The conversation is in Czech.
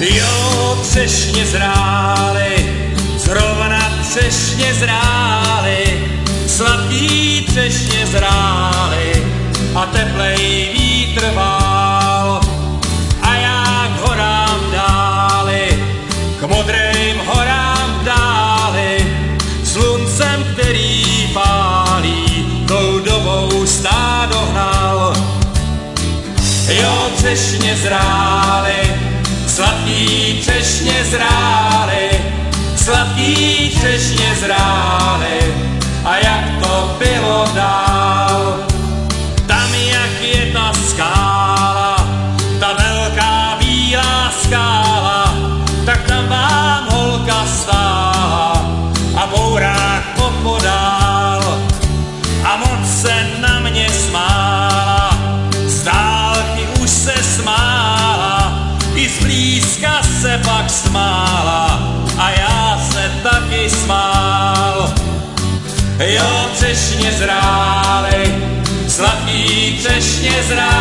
Jo, třešně zrály, zrovna třešně zrály, sladký třešně zrály a teplej vítr vál. A já k horám dáli, k modrým horám dáli, sluncem, který pálí, tou dobou stádo hnal. Jo, třešně zrály, sladký třešně zrály, sladký třešně zrály, a jak to bylo dál. Tam, jak je ta skála, ta velká bílá skála, tak tam vám holka stála a bourák opodál. A moc se na mě smála, z dálky už se smála, i zblízka se pak smála a já se taky smál. Jo, třešně zrály, sladký třešně zrály,